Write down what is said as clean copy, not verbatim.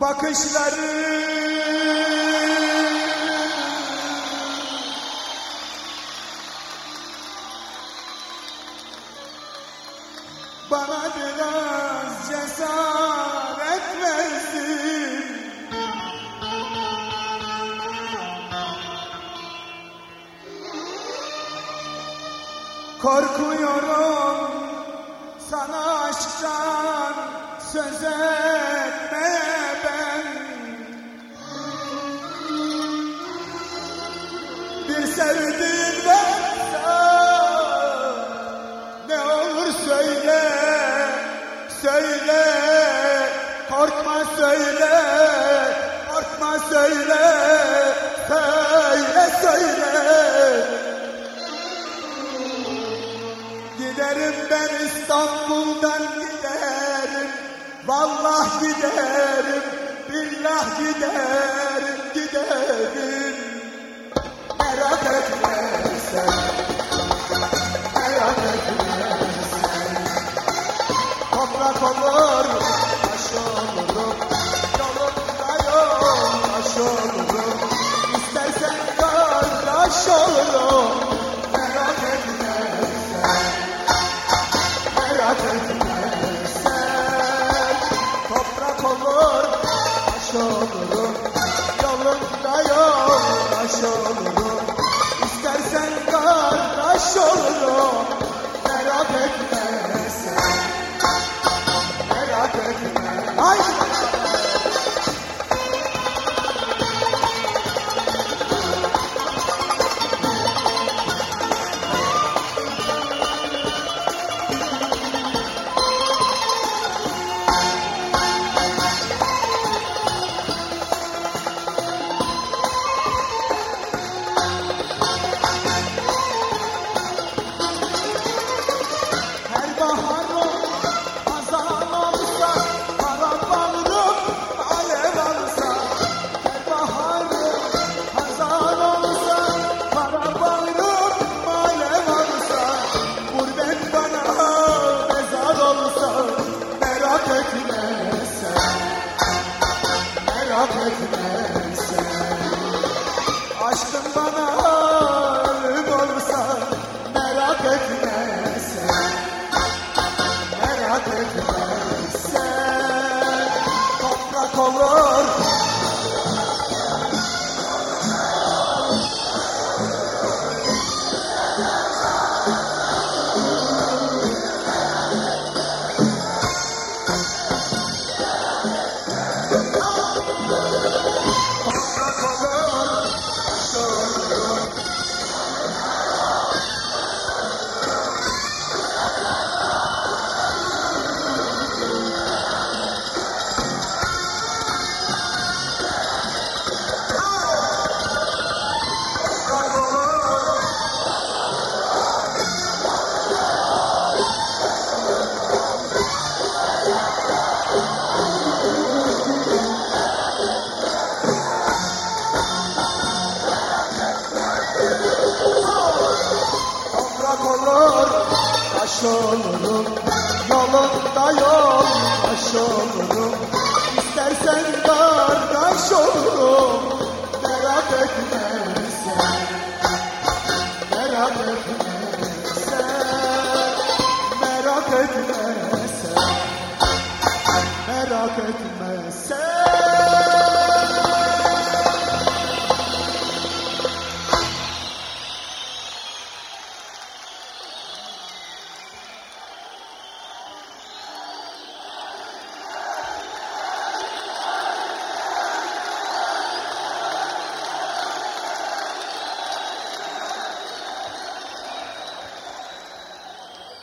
bakışları bana biraz cesaret versin. Korkuyorum sana aşktan söz etmeye ben. Bir sevdiğin varsa ne olur söyle, söyle, korkma söyle, korkma söyle, söyle, söyle. Giderim ben İstanbul'dan giderim, vallah giderim, billah giderim, giderim. Merak etme sen, merak etme sen. Toprak olur, taş olurum, yolunda yol taş olurum. İstersen kardeş olurum, merak etme sen, merak etme sen. Toprak olur, taş olurum, yolunda yol taş olurum. İstersen kardeş olurum, merak etme sen, merak etme. Haydi! Merak etme sen, aşkın bana ölüm olsa merak etme sen, merak etme sen. Toprak olur, olur, taş olurum, yolunda yol taş olurum. İstersen kardeş olurum, merak etme sen, merak etme sen, merak etme sen, merak etme sen.